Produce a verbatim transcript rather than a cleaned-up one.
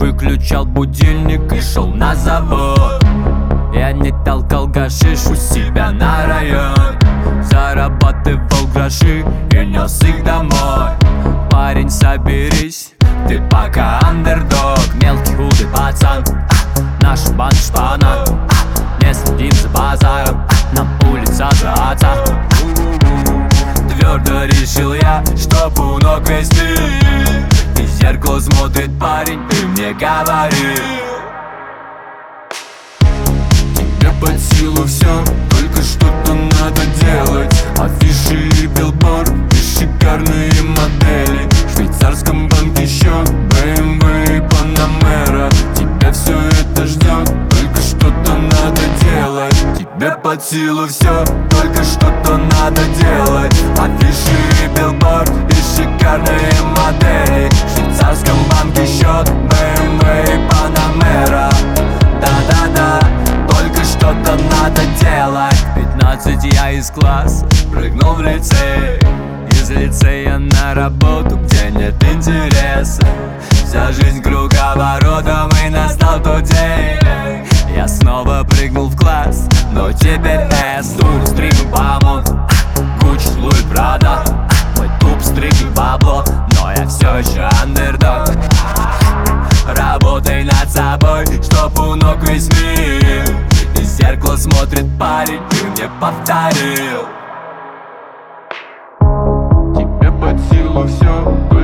выключал будильник и шел на завод. Я не толкал гашиш у себя на район, зарабатывал гроши и нес их домой. Парень, соберись, ты пока андердог. Мелкий худый пацан, наша банда шпана. Не следим за базаром, нам улица за отца. Твердо решил я, что у ног весь мир. И в зеркало смотрит парень, ты мне говорил: тебе под силу все, только что-то надо делать. Афиши и билборд, и шикарные модели. В швейцарском банке счет, бэ эм вэ и Панамера. Тебя все это ждет, только что-то надо делать. Тебе под силу все, только что-то надо делать. Афиши и билборд, и шикарные модели. В швейцарском банке счет, бэ эм вэ и Панамера. Да-да-да, только что-то надо делать. Пятнадцать я из класса прыгнул в лицей. Из лицея на работу, где нет интереса. Вся жизнь круговоротом, и настал тот день. Я снова прыгнул в класс, но теперь эс. Тур, стрим и бамон, Гуччи, Луи, Прада. Мой туп, стриг и бабло, но я все еще андердог. Работай над собой, чтоб у ног весь мир. Из зеркала смотрит парень, ты мне повторил: тебе под силу все.